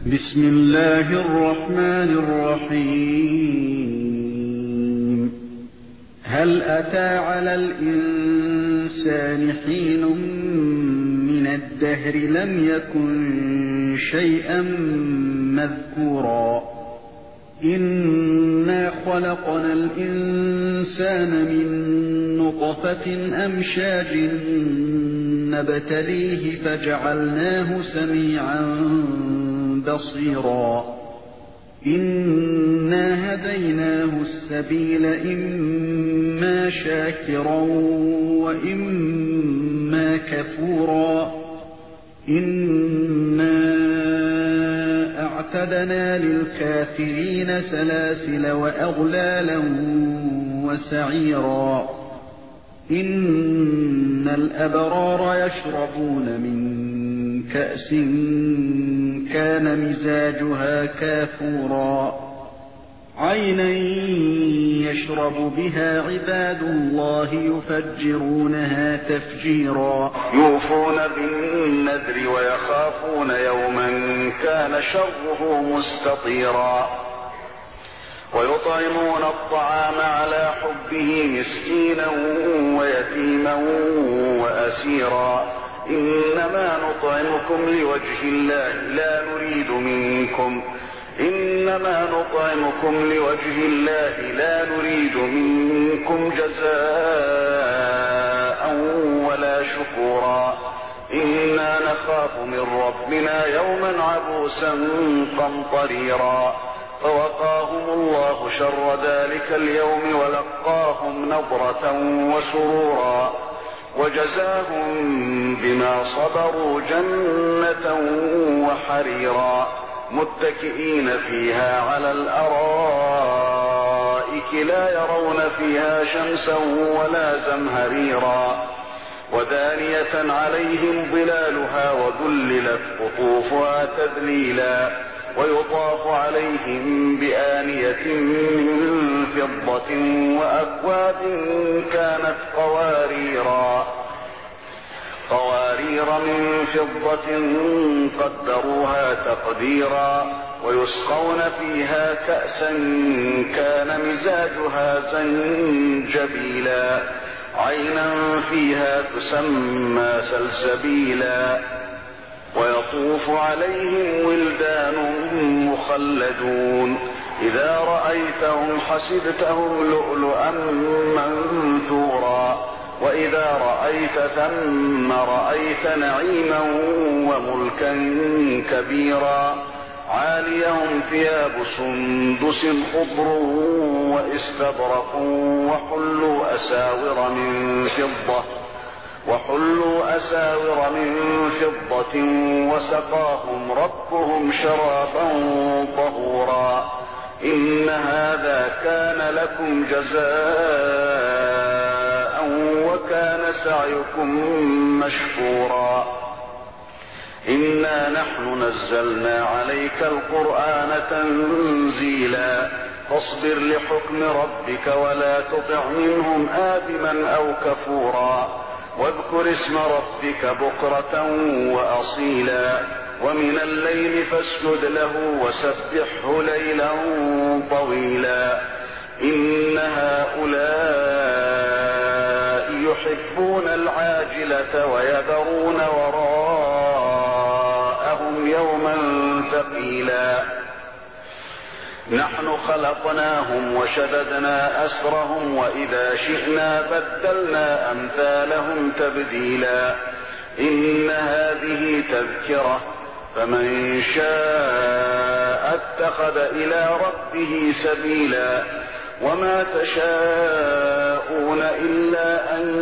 بسم الله الرحمن الرحيم. هل أتى على الإنسان حين من الدهر لم يكن شيئا مذكورا إنا خلقنا الإنسان من نطفة أمشاج نبتليه فجعلناه سميعا بصيرا إنا هديناه السبيل إما شاكرا وإما كفورا إنا أعتدنا للكافرين سلاسل وأغلالا وسعيرا إن الأبرار يشربون من كأس كان مزاجها كافورا عينا يشرب بها عباد الله يفجرونها تفجيرا يوفون بالنذر ويخافون يوما كان شره مستطيرا ويطعمون الطعام على حبه مسكينا ويتيما وأسيرا إنما نطعمكم لوجه الله لا نريد منكم جزاء ولا شكورا إنا نخاف من ربنا يوما عبوسا قمطريرا فوقاهم الله شر ذلك اليوم ولقاهم نضرة وسرورا وجزاهم بما صبروا جنة وحريرا متكئين فيها على الأرائك لا يرون فيها شمسا ولا زمهريرا ودانية عليهم ظلالها وذللت قطوفها تذليلا ويطاف عليهم بآنية من فضة وأكواب كانت قوارير من فضة قدروها تقديرا ويسقون فيها كأسا كان مزاجها زنجبيلا عينا فيها تسمى سلسبيلا ويطوف عليهم ولدان مخلدون إذا رأيتهم حسبتهم لؤلؤا منثورا وإذا رأيت ثم رأيت نعيما وملكا كبيرا عاليهم ثياب سندس خضر واستبرق وحلوا أساور من فضة وسقاهم ربهم شرابا طهورا إن هذا كان لكم جزاء وكان سعيكم مشكورا إنا نحن نزلنا عليك القرآن تنزيلا فاصبر لحكم ربك ولا تطع منهم آثما أو كفورا واذكر اسم ربك بكرة وأصيلا ومن الليل فاسجد له وسبحه ليلا طويلا إن هؤلاء يحبون العاجلة ويذرون وراءهم يوما ثقيلا نحن خلقناهم وشددنا أسرهم وإذا شئنا بدلنا أمثالهم تبديلا إن هذه تذكرة فمن شاء اتخذ إلى ربه سبيلا وما تشاءون إلا أن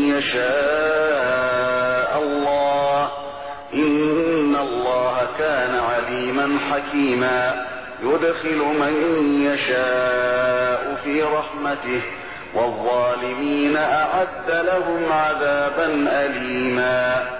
يشاء الله إن الله كان عليما حكيما يدخل من يشاء في رحمته والظالمين أعد لهم عذابا أليما.